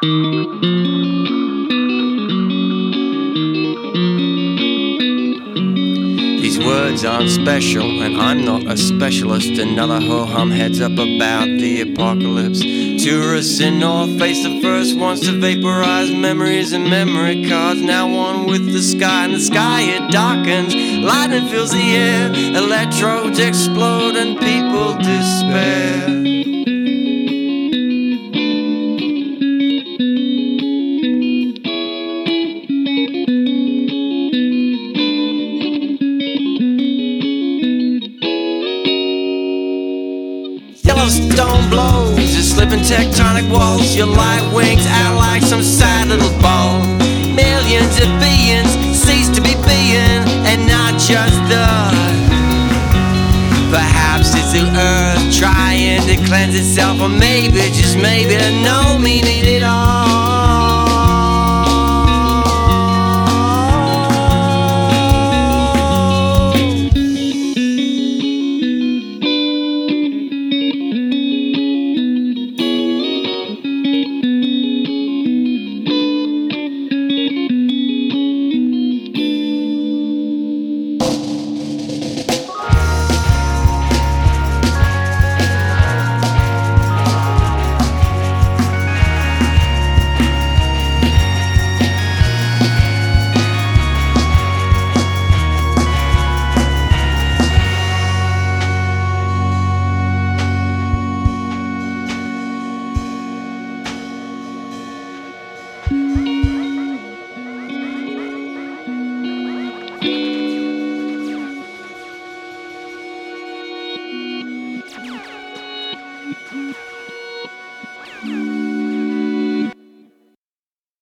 These words aren't special, and I'm not a specialist. Another ho-hum heads up about the apocalypse. Tourists in North Face, the first ones to vaporize memories and memory cards. Now one with the sky, and the sky it darkens. Lightning fills the air, electrodes explode, and people despair. Yellowstone blows, you're slipping tectonic walls. Your light wings out like some sad little ball. Millions of beings cease to be being, and not just us. Perhaps it's the earth trying to cleanse itself, or maybe, just maybe, to know me need it all.